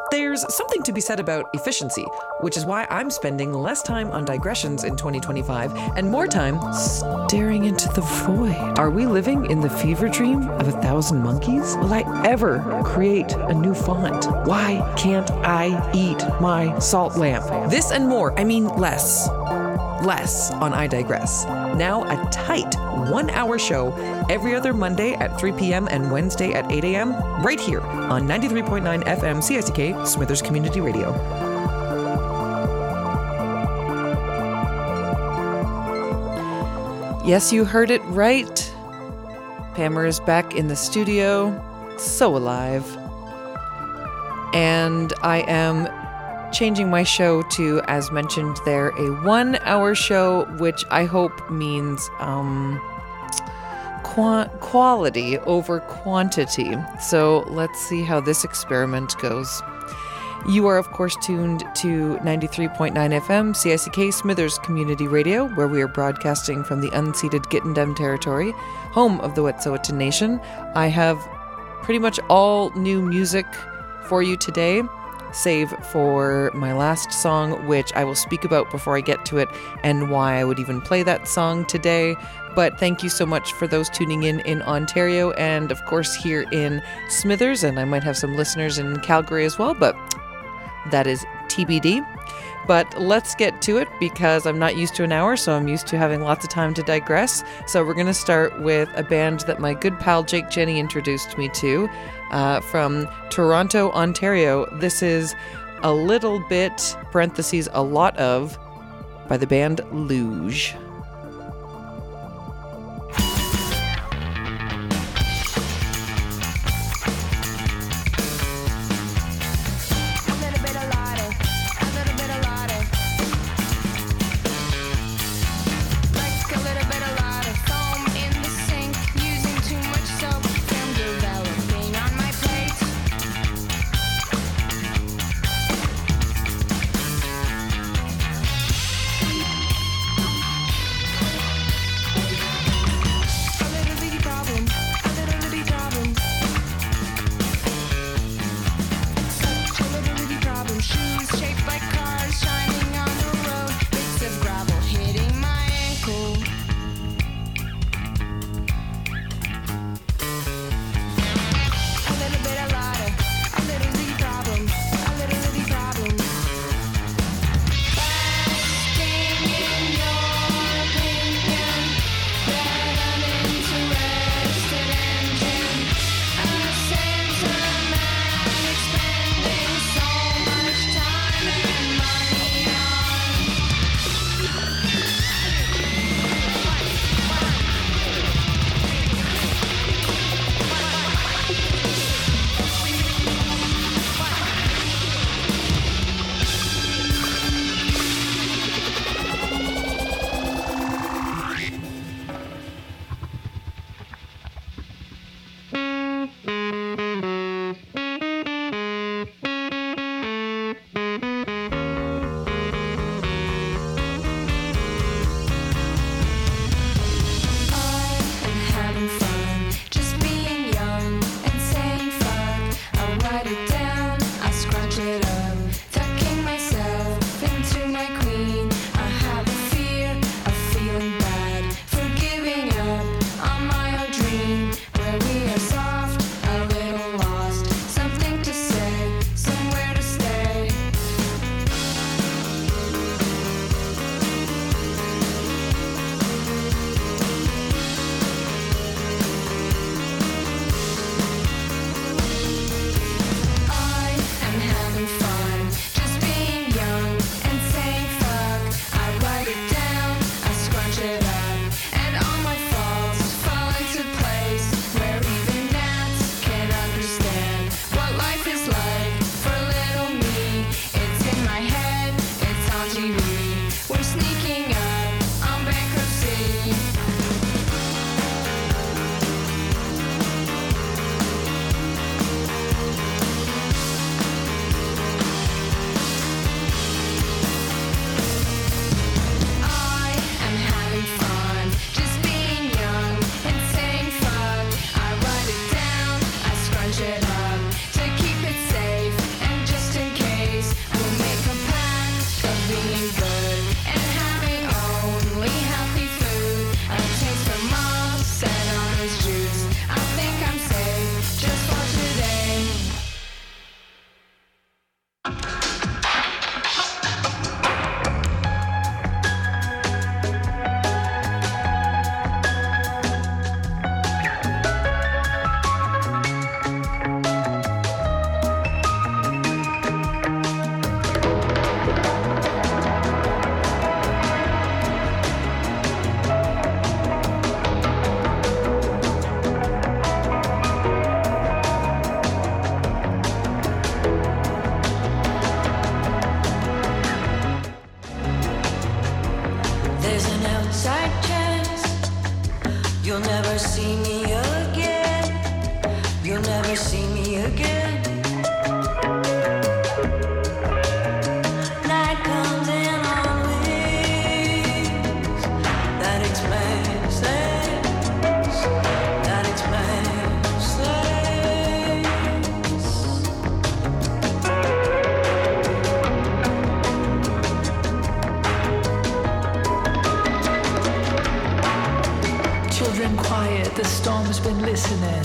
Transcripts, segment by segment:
There's something to be said about efficiency, which is why I'm spending less time on digressions in 2025 and more time staring into the void. Are we living in the fever dream of 1,000 monkeys? Will I ever create a new font? Why can't I eat my salt lamp? This and more, I mean less on I Digress. Now a tight 1-hour show every other Monday at 3 p.m. and Wednesday at 8 a.m. right here on 93.9 FM CICK Smithers Community Radio. Yes, you heard it right. Pammer is back in the studio, so alive. And I am changing my show to, as mentioned there, a 1-hour show, which I hope means quality over quantity. So let's see how this experiment goes. You are, of course, tuned to 93.9 FM CICK Smithers Community Radio, where we are broadcasting from the unceded Gittendem territory, home of the Wet'suwet'en Nation. I have pretty much all new music for you today, save for my last song, which I will speak about before I get to it and why I would even play that song today. But thank you so much for those tuning in Ontario and, of course, here in Smithers, and I might have some listeners in Calgary as well, but that is TBD. But let's get to it because I'm not used to an hour, so I'm used to having lots of time to digress. So we're going to start with a band that my good pal Jake Jenny introduced me to from Toronto, Ontario. This is A Little Bit, parentheses, a lot of, by the band Luge. You'll never see me again. Night comes in on wings that expands things, that expands things. Children quiet, the storm's been listening.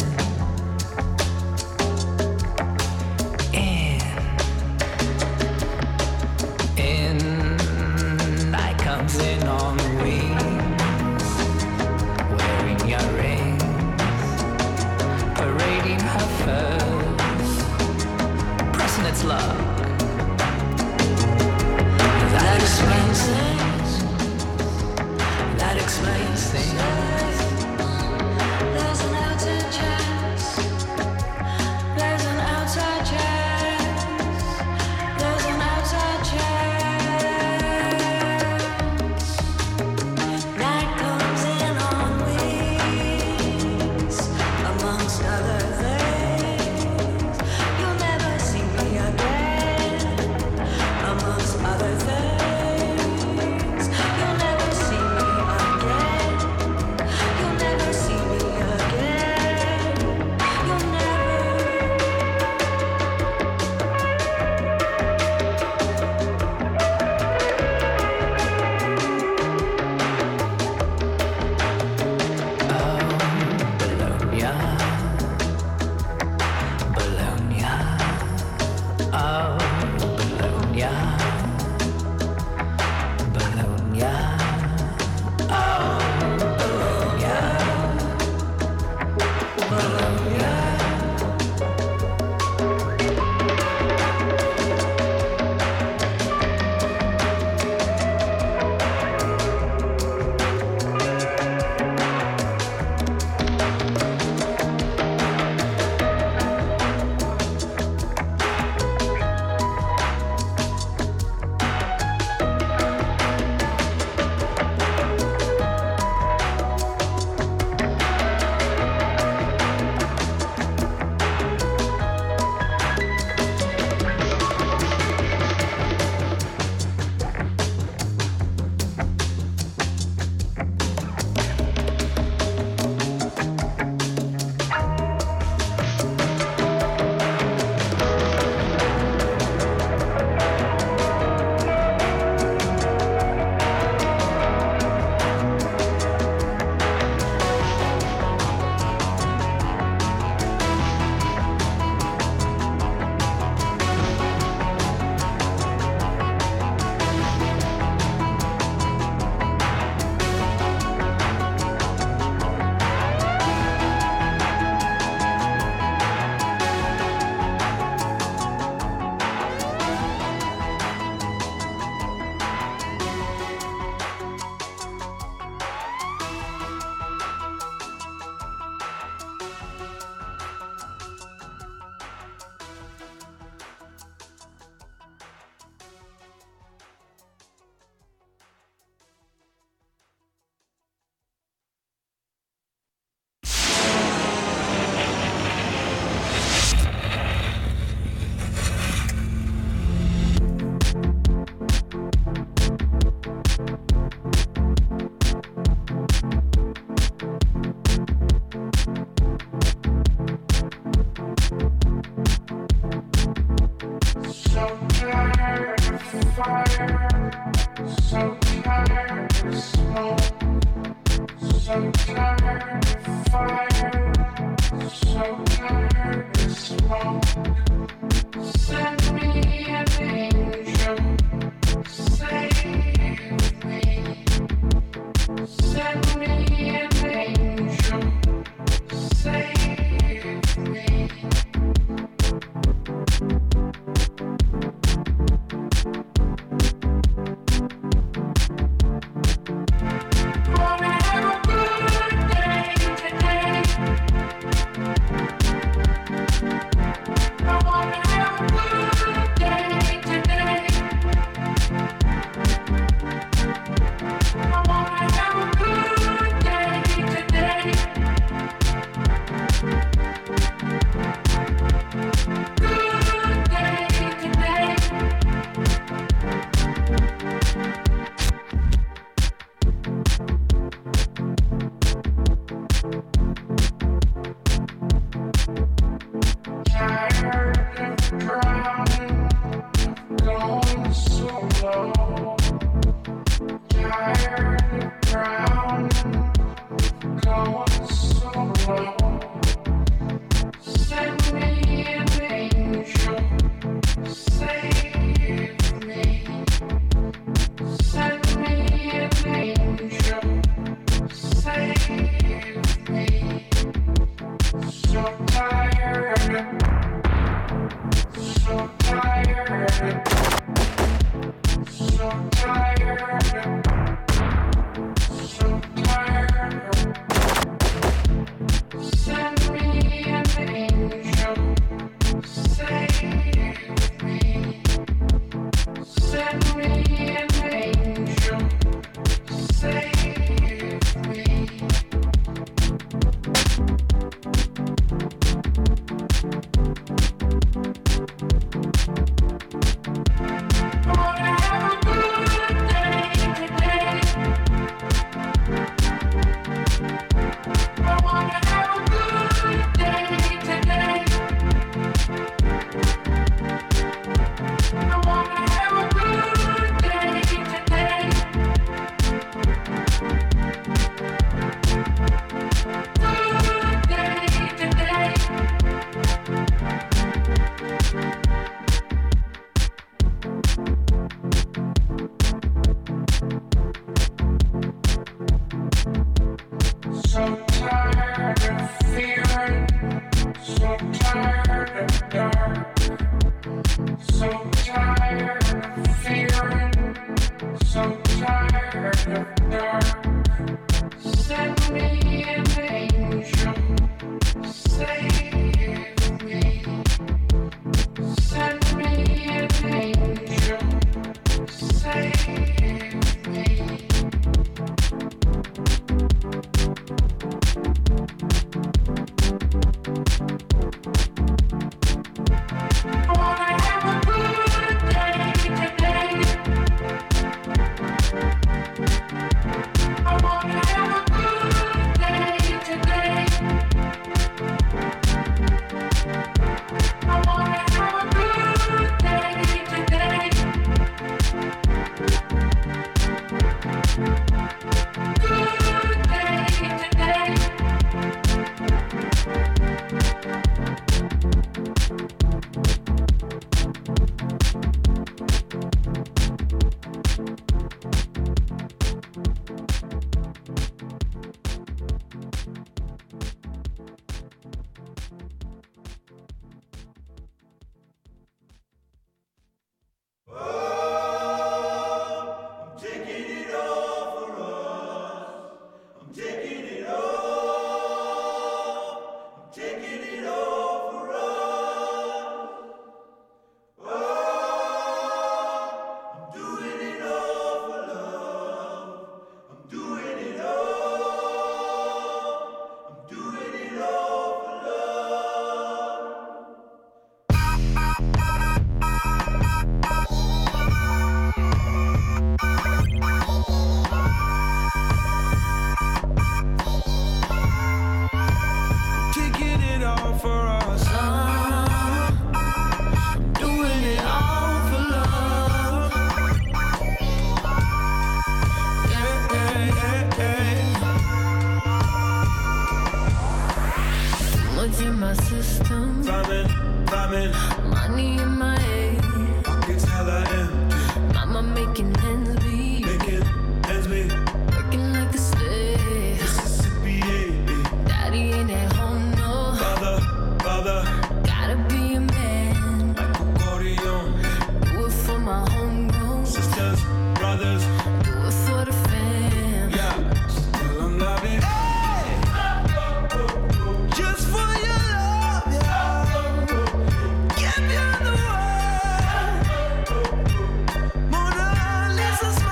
Mona Lisa's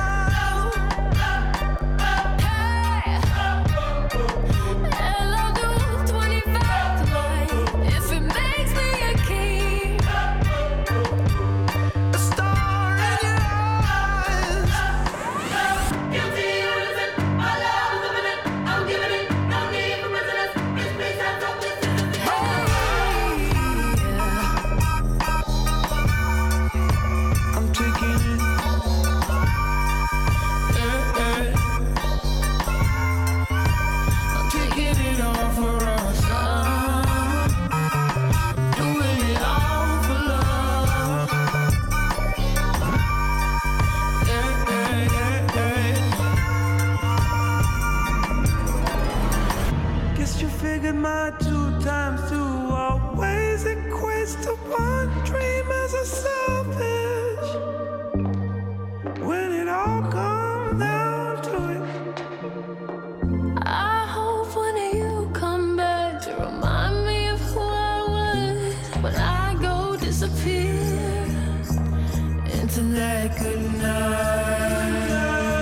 when I go disappear into that good night.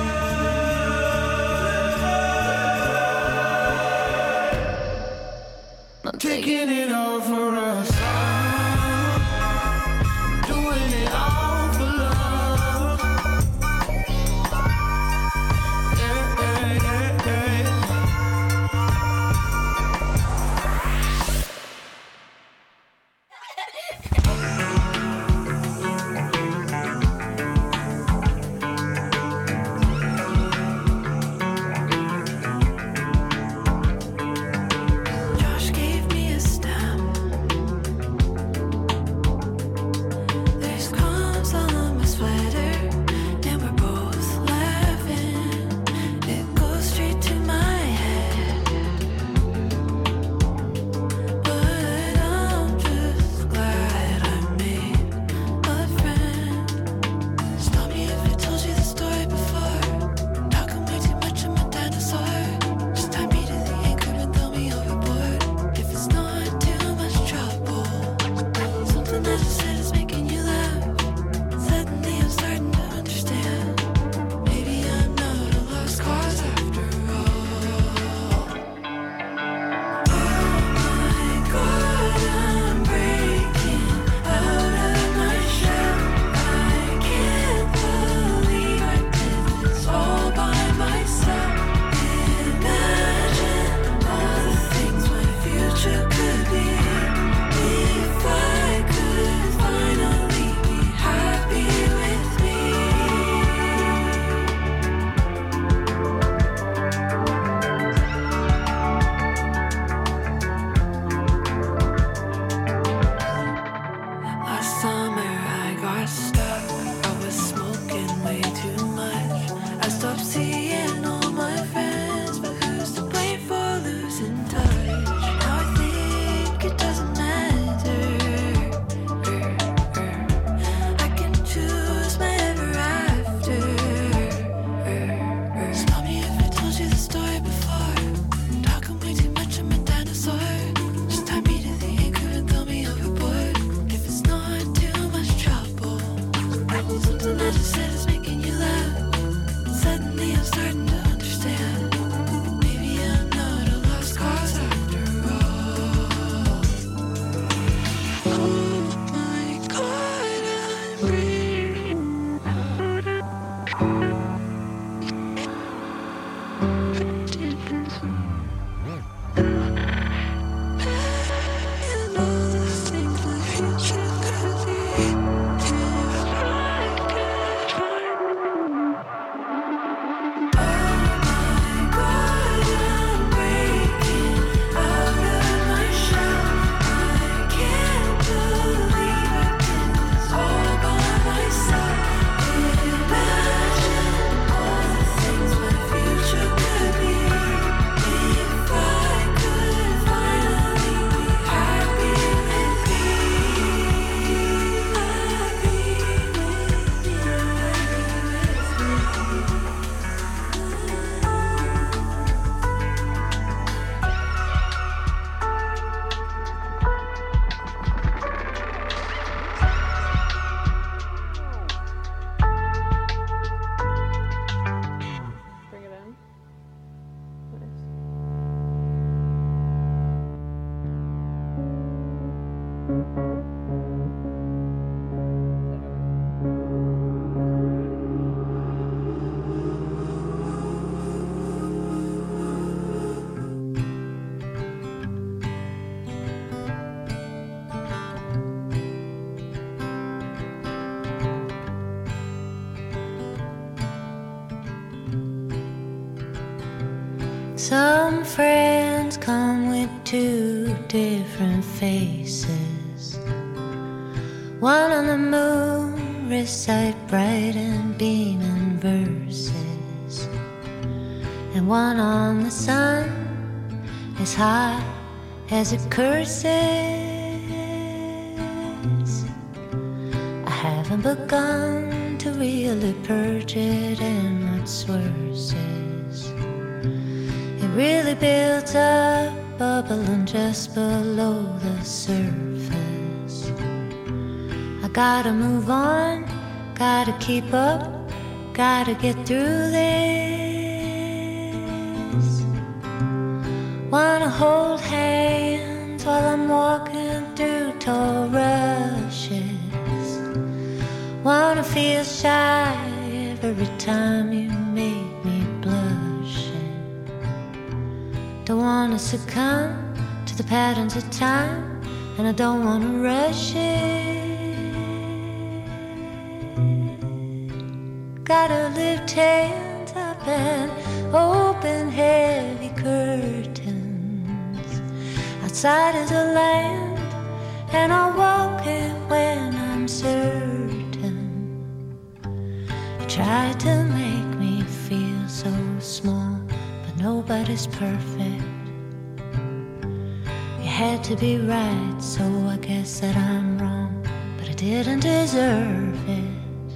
I'm taking it all for us, doing it all for love. Yeah, yeah, yeah, yeah. Josh gave me a stamp. There's crumbs on my sweater, and we're both laughing. It goes straight to my head, but I'm just glad I made a friend. Stop me if I told you the story before. Talking way too much, I'm a dinosaur. Just tie me to the anchor and throw me overboard if it's not too much trouble. Something that you said is making you laugh. Suddenly I'm starting to understand. Maybe I'm not a lost cause after all. Oh my God, I'm breaking out of my shell. I can't believe I did this all by myself. Imagine all the things my future could be if I could finally be happy with me. Last summer I got stuck. I was smoking way too much. I stopped seeing all my friends, but who's to blame for losing touch? Now I think it doesn't matter. I can choose my ever after. Stop me if I told you the story before. Talking way too much, I'm a dinosaur. Just tie me to the anchor and throw me overboard if it's not too much trouble. Something I just said is making you laugh. Suddenly I'm starting to understand. Maybe I'm not a lost cause after all. Oh my God, I'm breathing out of and all the things my future could be if I could find. Oh my God, I'm breaking out of my shell. I can't believe I did this all by myself. Imagine all the things my future could be if I could finally be happy with me. Bring it in. Nice. Some friends come with two different faces. One on the moon recite bright and beaming verses, and one on the sun as hot as it curses. I haven't begun to really purge it, and what's worse is it really builds up, bubbling just below the surface. Gotta move on, gotta keep up, gotta get through this. Wanna hold hands while I'm walking through tall rushes. Wanna feel shy every time you make me blushing. Don't wanna succumb to the patterns of time, and I don't wanna rush it. Gotta lift hands up and open heavy curtains. Outside is a land, and I'll walk it when I'm certain. You tried to make me feel so small, but nobody's perfect. You had to be right, so I guess that I'm wrong, but I didn't deserve it.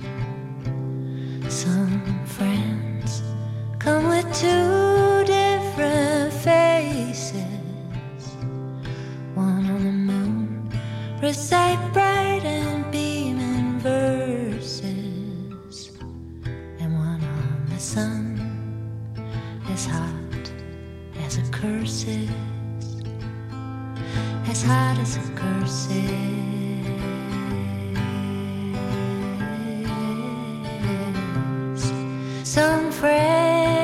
Some friends come with two different faces. One on the moon, recite bright and beaming verses, and one on the sun, as hot as a curse is, as hot as a curse is. Some friends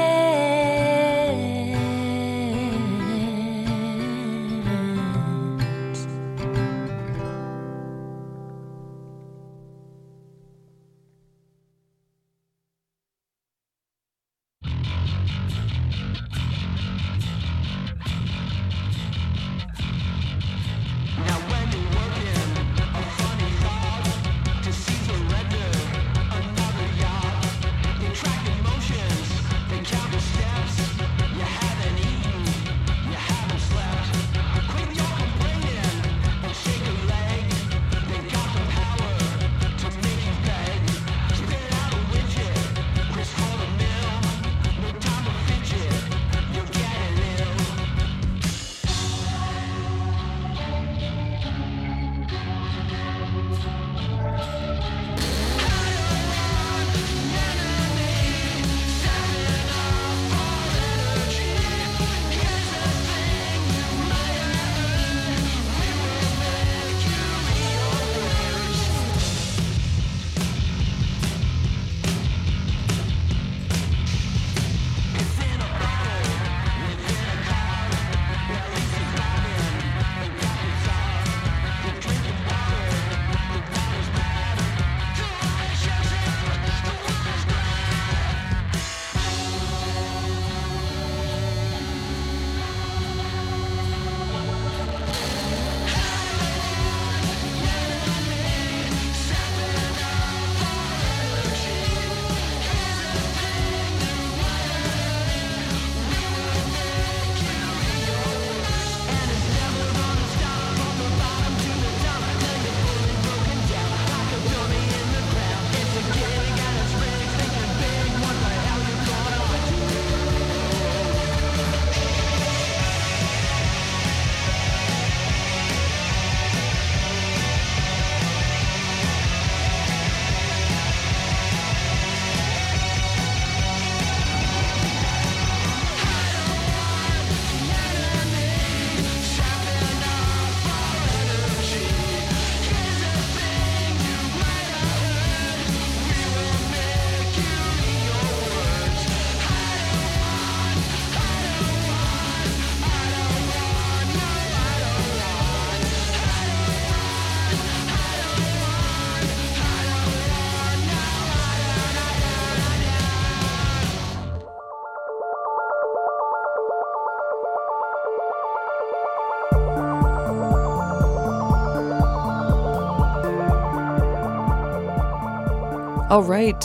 All right.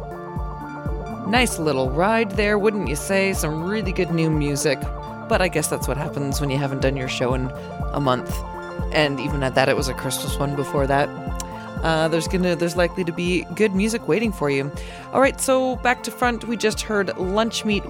Nice little ride there, wouldn't you say? Some really good new music. But I guess that's what happens when you haven't done your show in a month. And even at that, it was a Christmas one before that. There's likely to be good music waiting for you. All right, so back to front, we just heard Lunch Meat,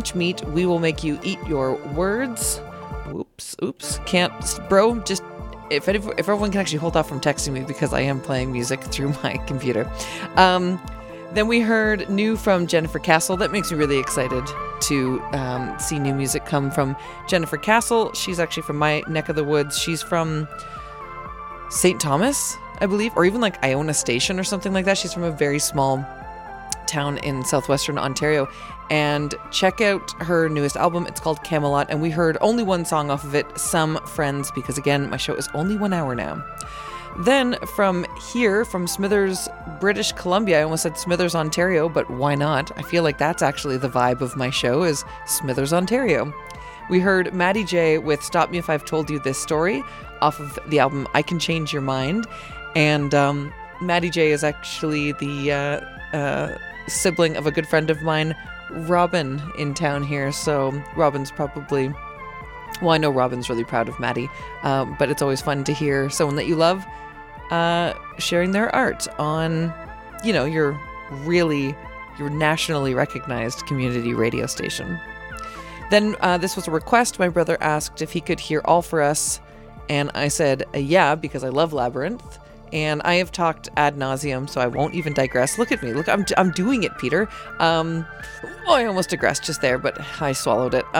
We Will Make You Eat Your Words. Oops, can't, bro, just if everyone can actually hold off from texting me, because I am playing music through my computer. Then we heard new from Jennifer Castle. That makes me really excited to see new music come from Jennifer Castle. She's actually from my neck of the woods. She's from St. Thomas, I believe, or even like Iona Station or something like that. She's from a very small town in southwestern Ontario. And check out her newest album. It's called Camelot, and we heard only one song off of it, Some Friends, because again, my show is only 1 hour now. Then from here, from Smithers, British Columbia, I almost said Smithers, Ontario, but why not? I feel like that's actually the vibe of my show, is Smithers, Ontario. We heard Maddie J with Stop Me If I've Told You This Story off of the album I Can Change Your Mind. And Maddie J is actually the sibling of a good friend of mine, Robin, in town here. So Robin's probably... Well, I know Robin's really proud of Maddie, but it's always fun to hear someone that you love sharing their art on, you know, your nationally recognized community radio station. Then this was a request. My brother asked if he could hear All For Us, and I said yeah, because I love Labyrinth, and I have talked ad nauseum, so I won't even digress. Look at me. Look, I'm doing it, Peter. I almost digressed just there, but I swallowed it.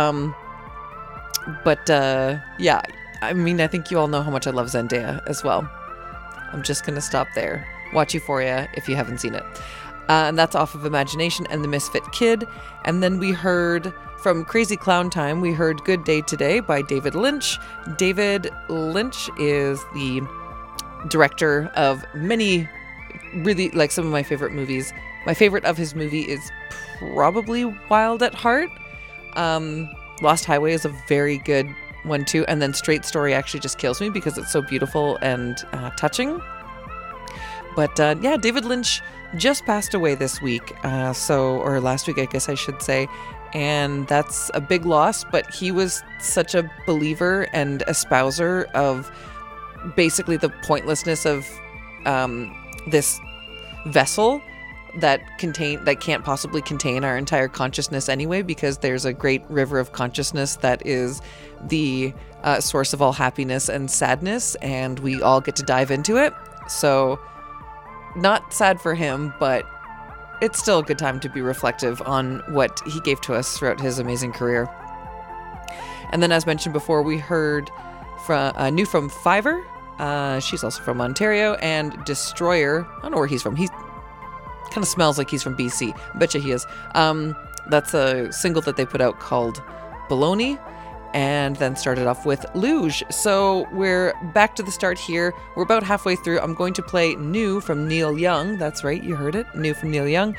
Yeah, I mean, I think you all know how much I love Zendaya as well. I'm just going to stop there. Watch Euphoria if you haven't seen it. And that's off of Imagination and the Misfit Kid. And then we heard from Crazy Clown Time, we heard Good Day Today by David Lynch. David Lynch is the director of many, really, like, some of my favorite movies. My favorite of his movie is probably Wild at Heart. Lost Highway is a very good one too, and then Straight Story actually just kills me because it's so beautiful and touching. But yeah, David Lynch just passed away this week, or last week, I guess I should say, and that's a big loss. But he was such a believer and espouser of basically the pointlessness of this vessel that can't possibly contain our entire consciousness anyway, because there's a great river of consciousness that is the source of all happiness and sadness, and we all get to dive into it. So not sad for him, but it's still a good time to be reflective on what he gave to us throughout his amazing career. And then, as mentioned before, we heard new from Fiverr. She's also from Ontario, and Destroyer. I don't know where he's from. He kind of smells like he's from BC. I bet you he is. That's a single that they put out called Baloney, and then started off with Luge. So we're back to the start here. We're about halfway through. I'm going to play New from Neil Young. That's right, you heard it. New from Neil Young.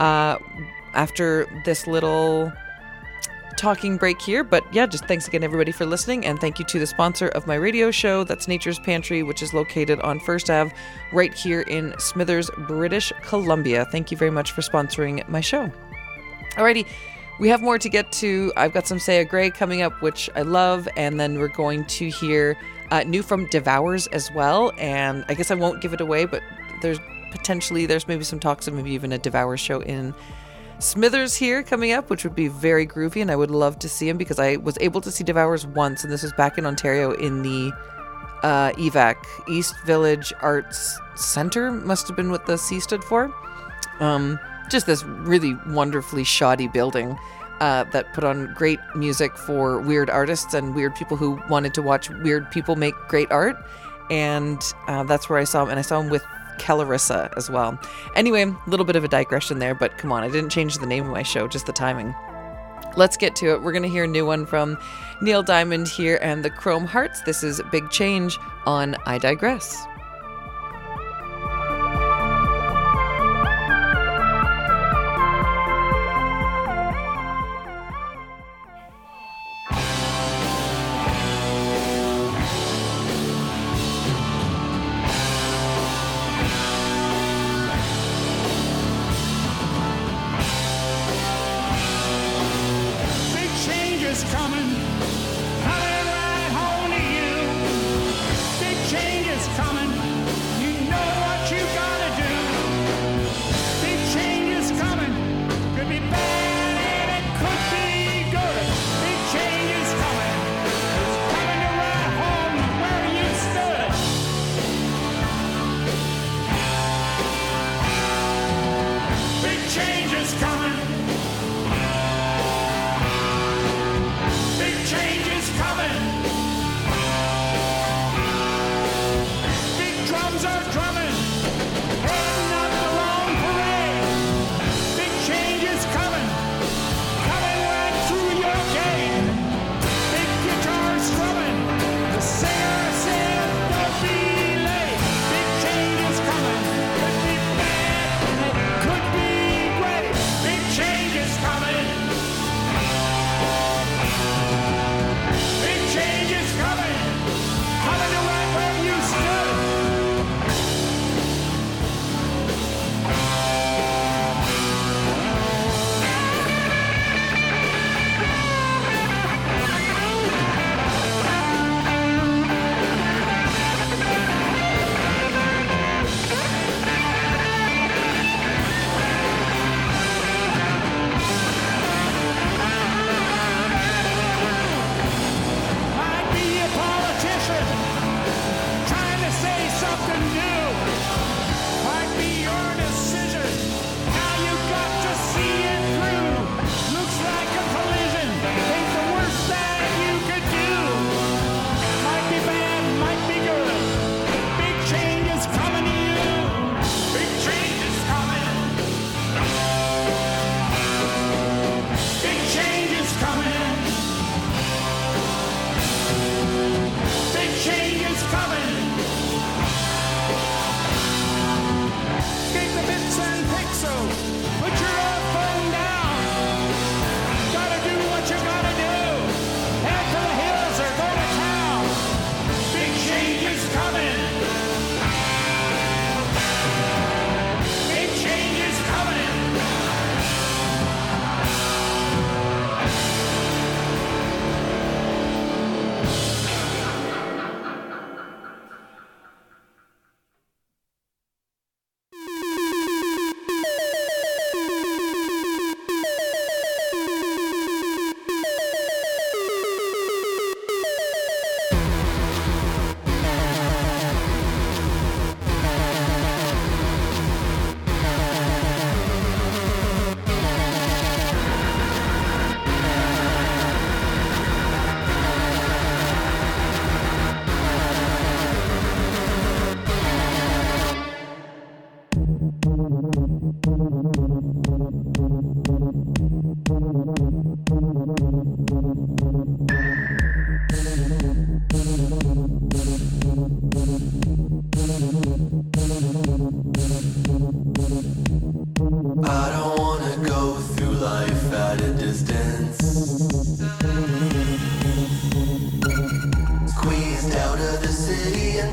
After this little talking break here. But yeah, just thanks again, everybody, for listening. And thank you to the sponsor of my radio show. That's Nature's Pantry, which is located on First Ave right here in Smithers, British Columbia. Thank you very much for sponsoring my show. Alrighty. We have more to get to. I've got some Saya Gray coming up, which I love. And then we're going to hear new from Devours as well. And I guess I won't give it away, but there's maybe some talks of maybe even a Devours show in Smithers here coming up, which would be very groovy, and I would love to see him because I was able to see Devours once, and this was back in Ontario in the EVAC, East Village Arts Centre, must have been what the C stood for. Just this really wonderfully shoddy building that put on great music for weird artists and weird people who wanted to watch weird people make great art, and that's where I saw him, and I saw him with Kellarissa as well. Anyway, a little bit of a digression there, but come on, I didn't change the name of my show, just the timing. Let's get to it. We're going to hear a new one from Neil Diamond here and the Chrome Hearts. This is Big Change on I Digress. Change is coming to right home where you stood.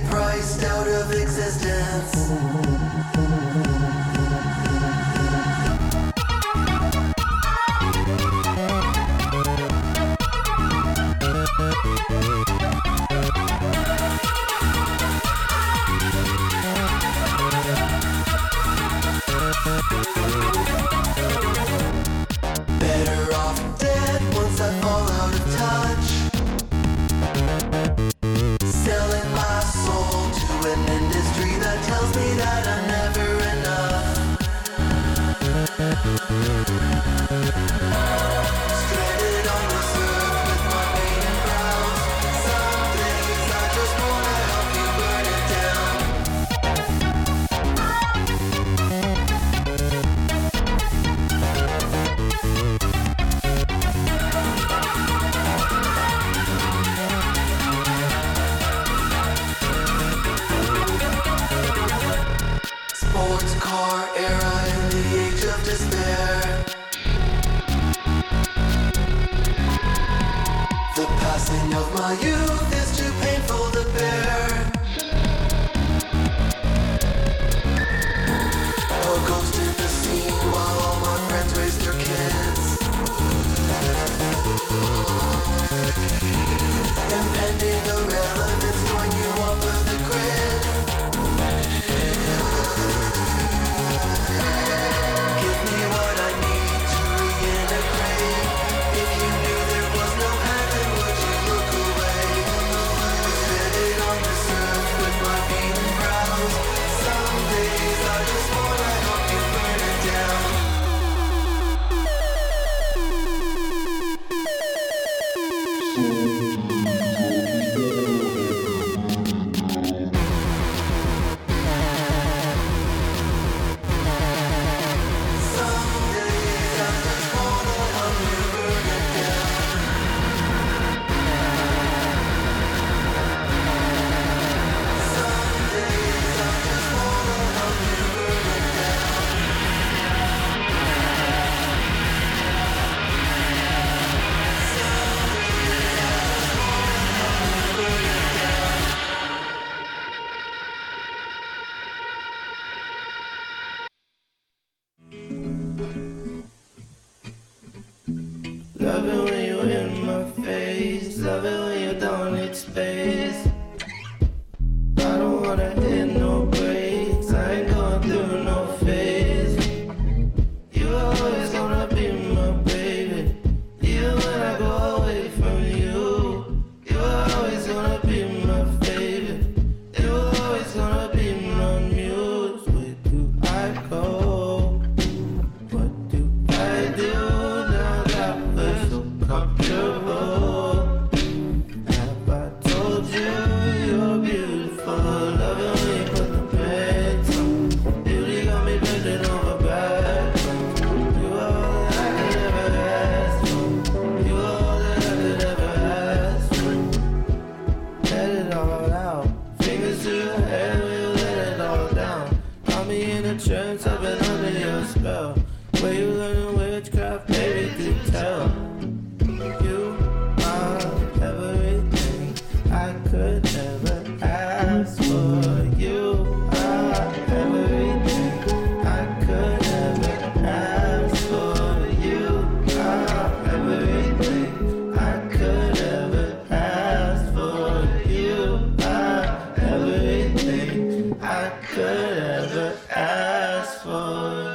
priced out of existence. Better off dead once I fall out of touch. Selling my soul to an industry that tells me that I'm never enough. Stranded on this earth with my pain and brows. Some days I just wanna help you burn it down. Sports car era in the age of despair. The passing of my youth is too painful to bear. A ghost in the scene while all my friends raise their kids. Impending irrelevance, throwing you off of the grid. Give me what I need to reintegrate. If you knew there was no heaven, would you look away? Stranded on this earth with my beaten brows. Some days I just wanna help you burn it down. Some days I just wanna help you burn it down. Some days I just wanna help you burn it down. Love it when you in my face. Love it when you don't need space. I don't wanna hit no brakes. I ain't going through no phase. You always gonna be my baby. Even when I go away from you, you're always gonna be my favorite. You're always gonna be my muse. Where do I go? What do I do now that we're so comfortable? Have I told you you're beautiful? Love it when you put the pants on. Beauty got me bending over backwards. You are all that I could ever ask for. You are all that I could ever ask for. Let it all out. Fingers to your hair, you let it all down. Got me in a trance, I've been under your spell. Where you learning witchcraft, baby, do tell. You are everything I could ever ask for. You are everything I could ever ask for. You are everything I could ever ask for. You are everything I could ever ask for.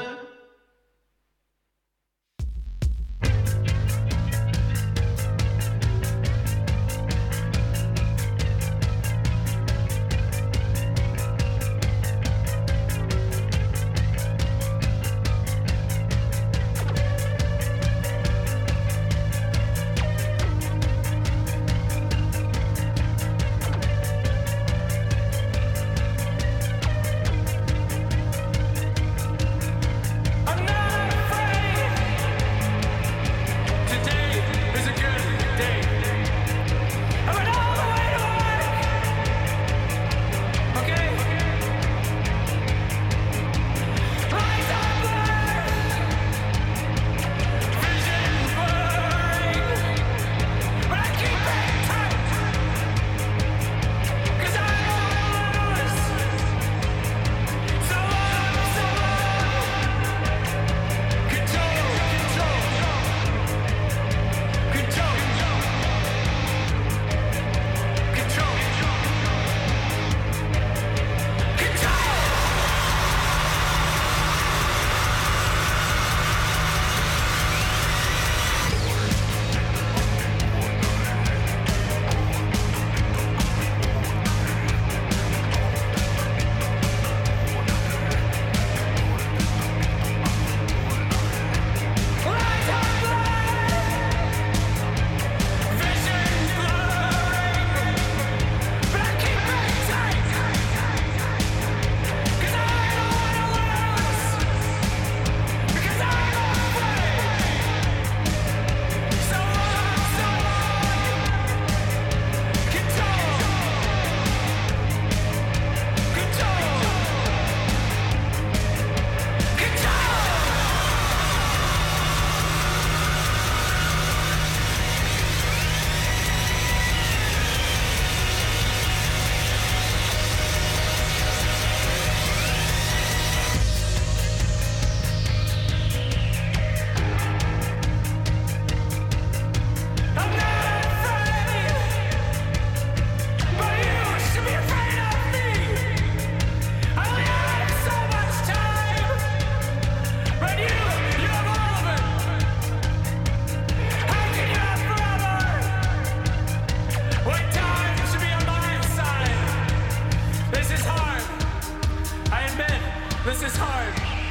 This is hard.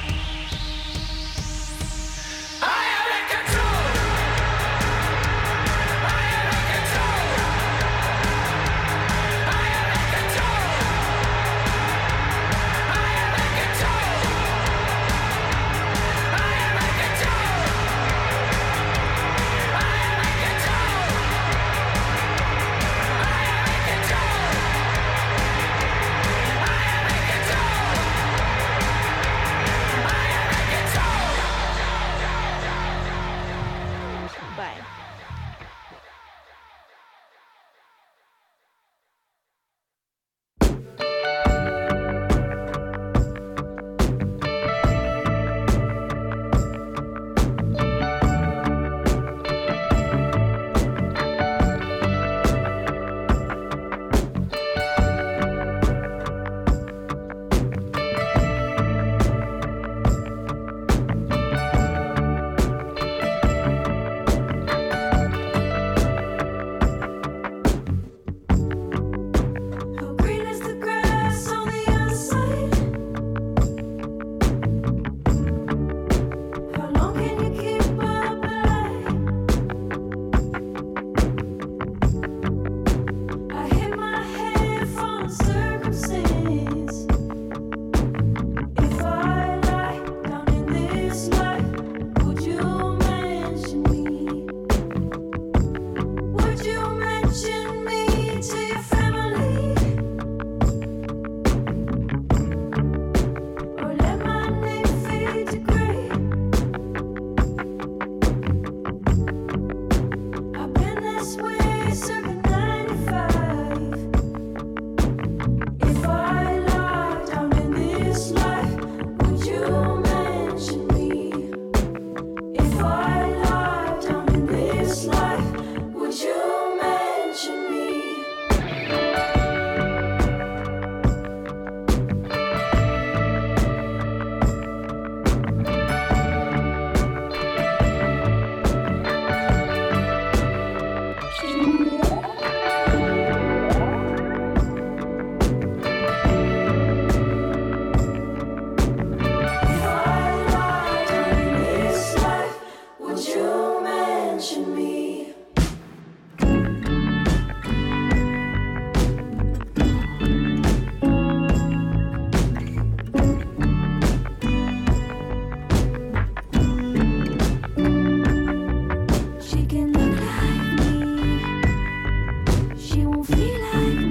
I am in control. I am in control. I am in control. I am in control. I am in control. I am in control. I am in control. I am in control. Bye. How green is the grass on the other side? How long can you keep up the light? I hit my head from circumstance. If I lie down in this life, would you mention me? Would you mention me to your family? Or let my name fade to gray? I've been this way circa 95. If I lie down in this life, would you mention me? If I lie down in this life, would you mention me? If I lie down in this life, would you mention me? She can look like me. She won't feel like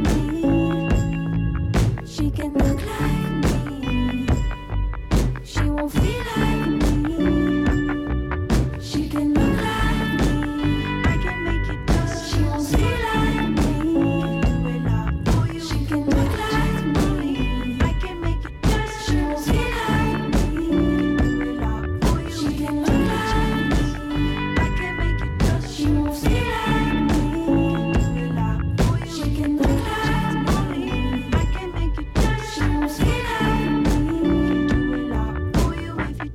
me. She can look like me. She won't feel like me. She can look like me. I can make it dance. She won't feel like me. She can look like me. I can make it dance. She won't feel like me. She can look like me. I can make it dance. She won't feel like me. She can look like me. I can make it dance. She won't feel like me.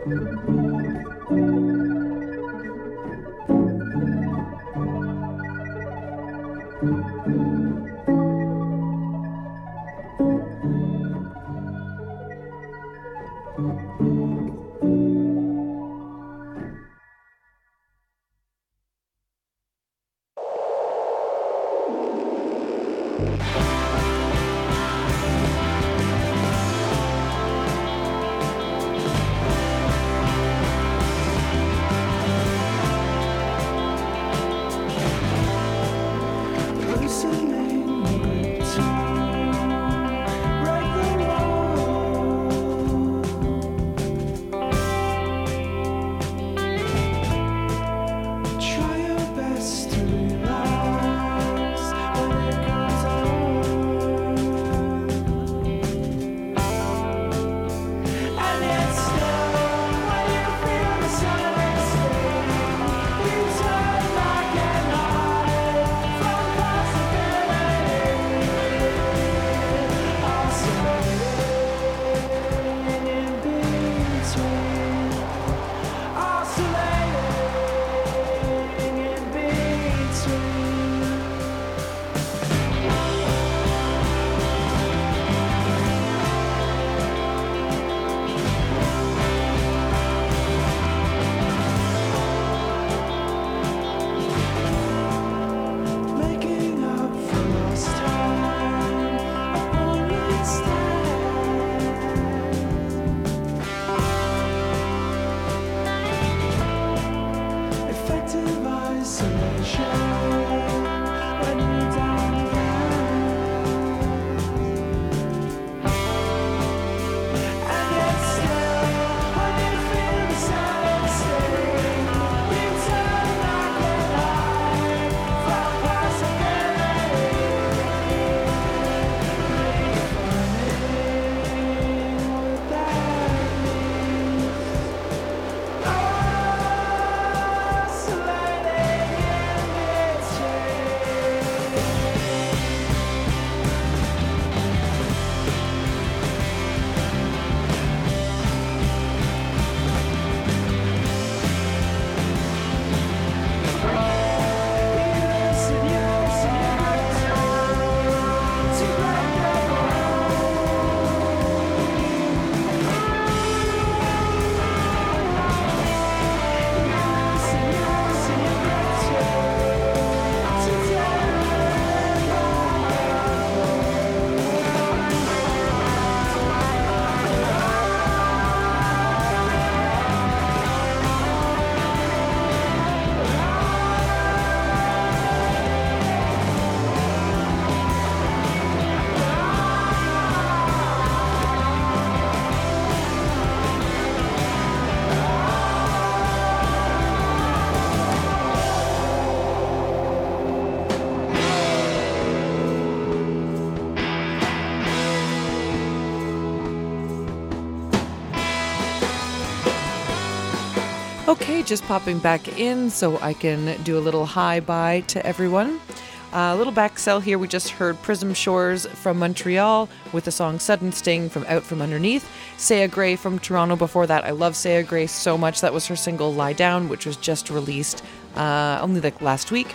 Okay, just popping back in so I can do a little hi-bye to everyone. A little back cell here. We just heard Prism Shores from Montreal with the song Sudden Sting from Out From Underneath. Saya Gray from Toronto before that. I love Saya Gray so much. That was her single Lie Down, which was just released only like last week.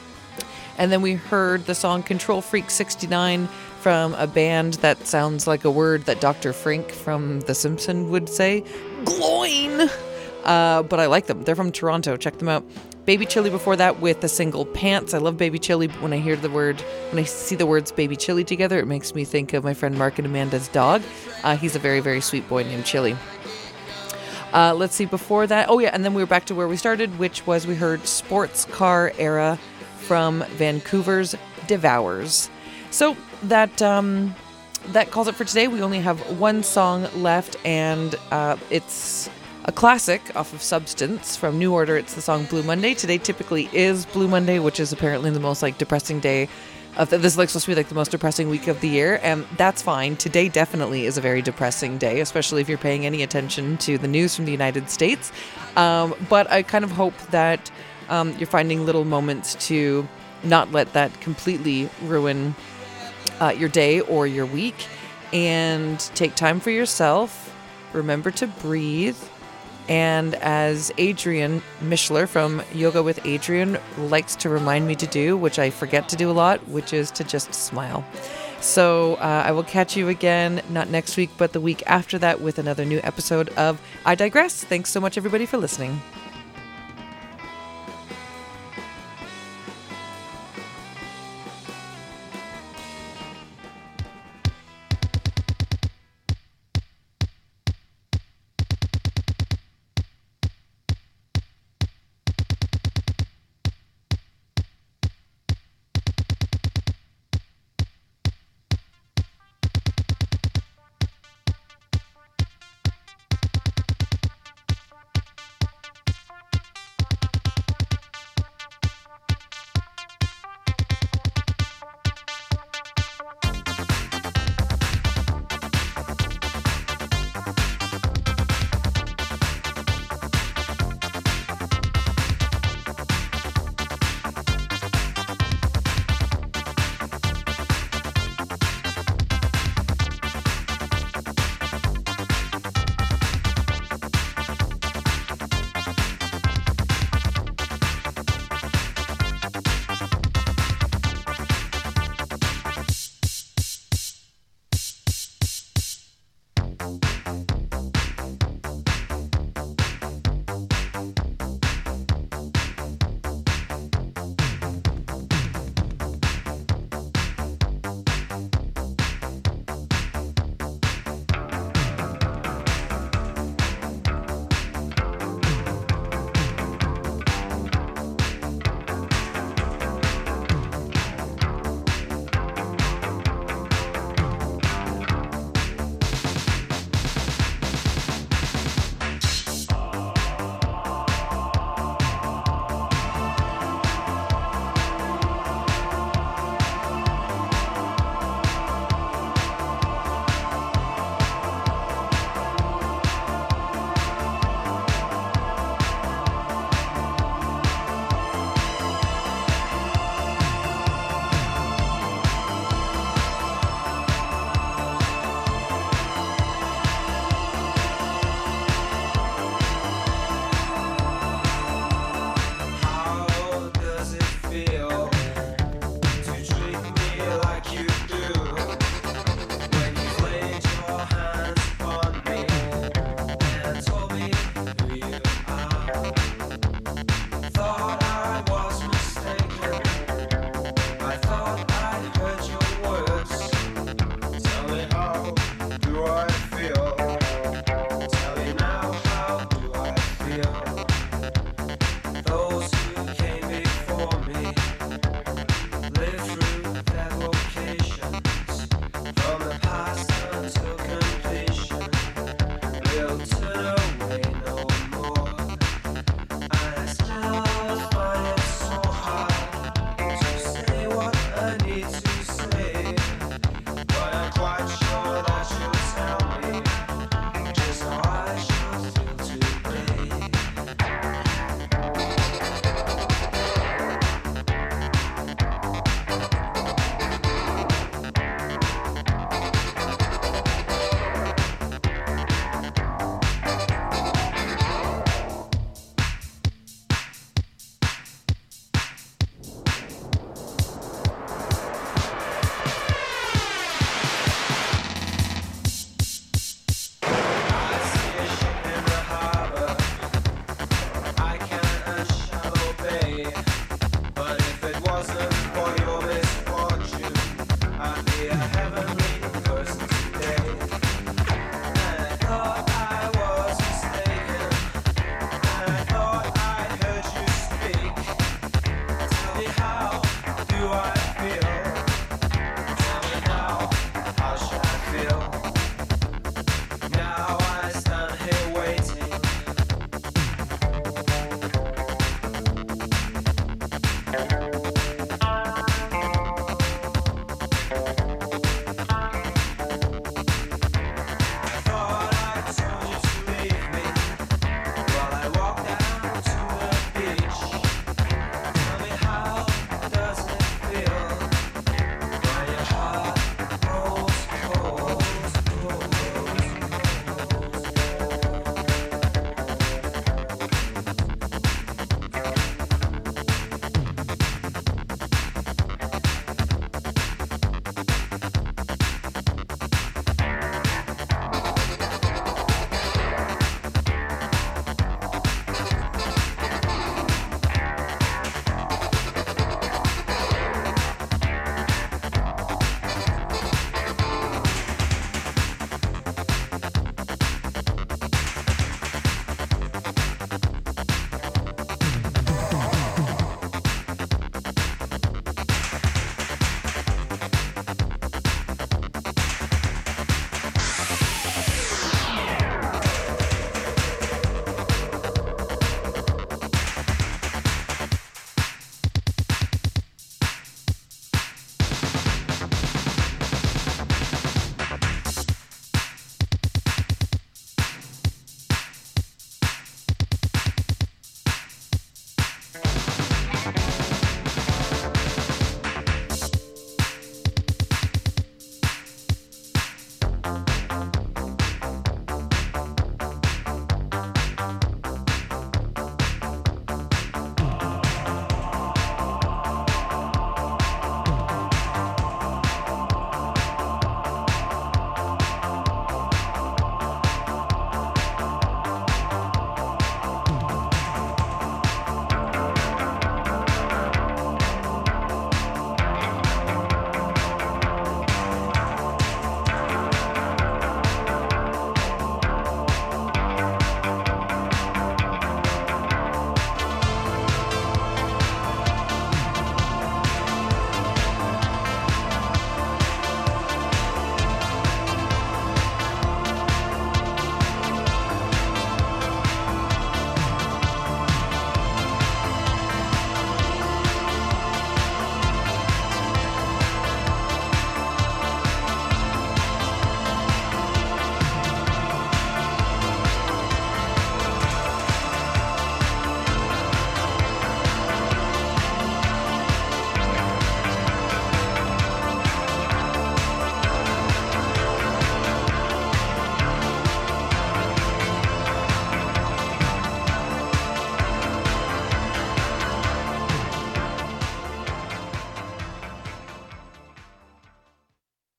And then we heard the song Control Freak 69 from a band that sounds like a word that Dr. Frink from The Simpsons would say. Gloin! But I like them. They're from Toronto. Check them out. Baby Chili before that with the single Pants. I love Baby Chili, but when I see the words Baby Chili together, it makes me think of my friend Mark and Amanda's dog. He's a very, very sweet boy named Chili. Let's see, before that, and then we were back to where we started, which was we heard Sports Car Era from Vancouver's Devours. So that calls it for today. We only have one song left, and it's a classic off of Substance from New Order. It's the song Blue Monday. Today typically is Blue Monday, which is apparently the most depressing day of this is supposed to be the most depressing week of the year, and that's fine. Today definitely is a very depressing day, especially if you're paying any attention to the news from the United States. But I kind of hope that you're finding little moments to not let that completely ruin your day or your week, and take time for yourself. Remember to breathe. And as Adrian Mishler from Yoga with Adrian likes to remind me to do, which I forget to do a lot, which is to just smile. So I will catch you again, not next week, but the week after that with another new episode of I Digress. Thanks so much, everybody, for listening.